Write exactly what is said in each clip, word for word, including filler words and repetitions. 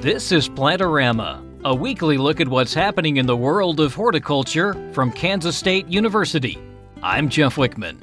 This is Plantorama, a weekly look at what's happening in the world of horticulture from Kansas State University. I'm Jeff Wickman.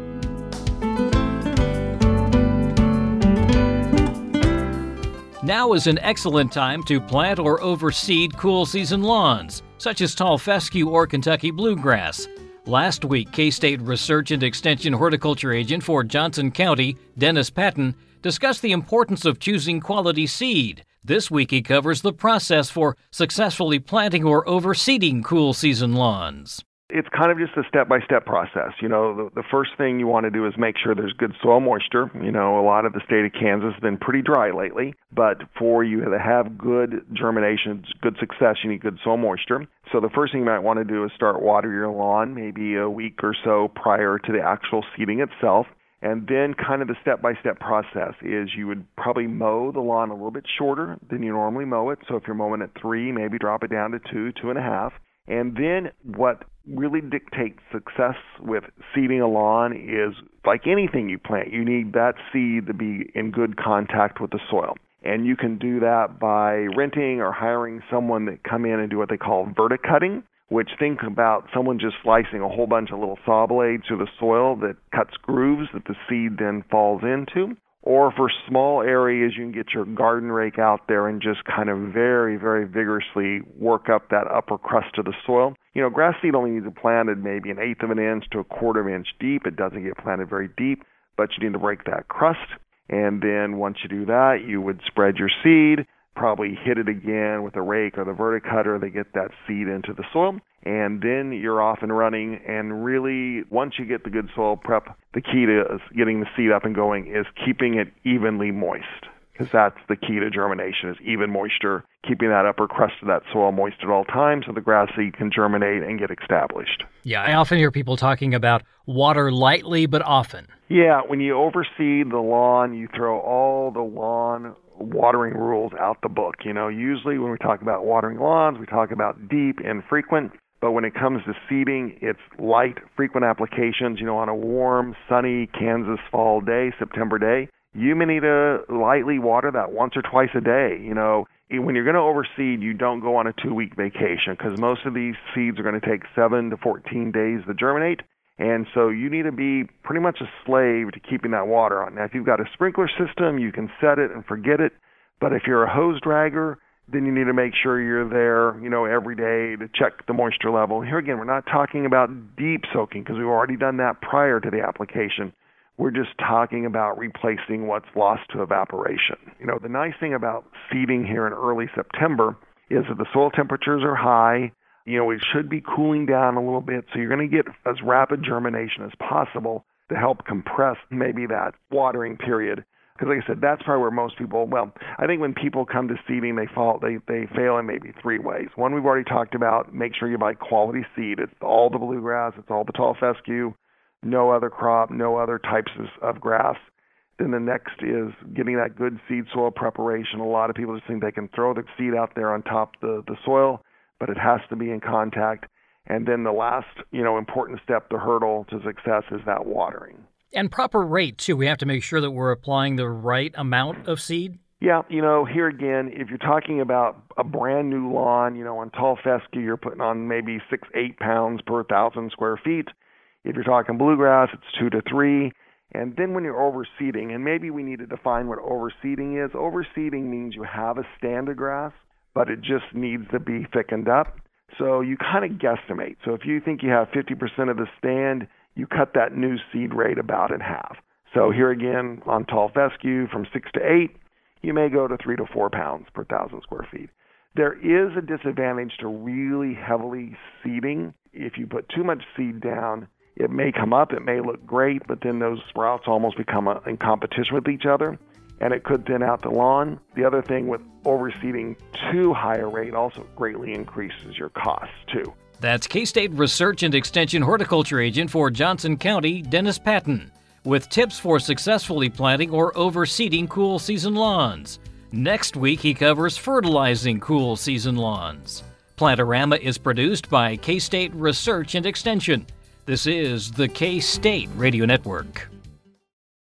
Now is an excellent time to plant or overseed cool season lawns, such as tall fescue or Kentucky bluegrass. Last week, K-State Research and Extension Horticulture Agent for Johnson County, Dennis Patton, discussed the importance of choosing quality seed. This week he covers the process for successfully planting or overseeding cool season lawns. It's kind of just a step-by-step process. You know, the, the first thing you want to do is make sure there's good soil moisture. You know, a lot of the state of Kansas has been pretty dry lately, but for you to have good germination, good success, you need good soil moisture. So the first thing you might want to do is start watering your lawn maybe a week or so prior to the actual seeding itself. And then kind of the step-by-step process is you would probably mow the lawn a little bit shorter than you normally mow it. So if you're mowing at three, maybe drop it down to two, two and a half. And then what really dictates success with seeding a lawn is, like anything you plant, you need that seed to be in good contact with the soil. And you can do that by renting or hiring someone that come in and do what they call verticutting, which think about someone just slicing a whole bunch of little saw blades through the soil that cuts grooves that the seed then falls into. Or for small areas, you can get your garden rake out there and just kind of very, very vigorously work up that upper crust of the soil. You know, grass seed only needs to be planted maybe an eighth of an inch to a quarter of an inch deep. It doesn't get planted very deep, but you need to break that crust. And then once you do that, you would spread your seed, probably hit it again with a rake or the verticutter to get that seed into the soil. And then you're off and running. And really, once you get the good soil prep, the key to getting the seed up and going is keeping it evenly moist, because that's the key to germination, is even moisture, keeping that upper crust of that soil moist at all times so the grass seed can germinate and get established. Yeah, I often hear people talking about water lightly but often. Yeah, when you overseed the lawn, you throw all the lawn watering rules out the book. You know, usually when we talk about watering lawns, we talk about deep and frequent. But when it comes to seeding, it's light, frequent applications. You know, on a warm, sunny Kansas fall day, September day, you may need to lightly water that once or twice a day. You know, when you're going to overseed, you don't go on a two-week vacation, because most of these seeds are going to take seven to fourteen days to germinate. And so you need to be pretty much a slave to keeping that water on. Now, if you've got a sprinkler system, you can set it and forget it. But if you're a hose dragger, then you need to make sure you're there, you know, every day to check the moisture level. Here again, we're not talking about deep soaking, because we've already done that prior to the application. We're just talking about replacing what's lost to evaporation. You know, the nice thing about seeding here in early September is that the soil temperatures are high. You know, it should be cooling down a little bit, so you're going to get as rapid germination as possible to help compress maybe that watering period. Because like I said, that's probably where most people, well, I think when people come to seeding, they fall, they, they fail in maybe three ways. One, we've already talked about, make sure you buy quality seed. It's all the bluegrass, it's all the tall fescue, no other crop, no other types of, of grass. Then the next is getting that good seed soil preparation. A lot of people just think they can throw the seed out there on top of the, the soil, but it has to be in contact. And then the last, you know, important step, the hurdle to success, is that watering. And proper rate, too. We have to make sure that we're applying the right amount of seed. Yeah, you know, here again, if you're talking about a brand new lawn, you know, on tall fescue, you're putting on maybe six, eight pounds per thousand square feet. If you're talking bluegrass, it's two to three. And then when you're overseeding, and maybe we need to define what overseeding is. Overseeding means you have a stand of grass, but it just needs to be thickened up. So you kind of guesstimate. So if you think you have fifty percent of the stand, you cut that new seed rate about in half. So here again, on tall fescue, from six to eight, you may go to three to four pounds per thousand square feet. There is a disadvantage to really heavily seeding. If you put too much seed down, it may come up, it may look great, but then those sprouts almost become a, in competition with each other, and it could thin out the lawn. The other thing with overseeding too high a rate also greatly increases your costs too. That's K-State Research and Extension Horticulture Agent for Johnson County, Dennis Patton, with tips for successfully planting or overseeding cool season lawns. Next week, he covers fertilizing cool season lawns. Plantorama is produced by K-State Research and Extension. This is the K-State Radio Network.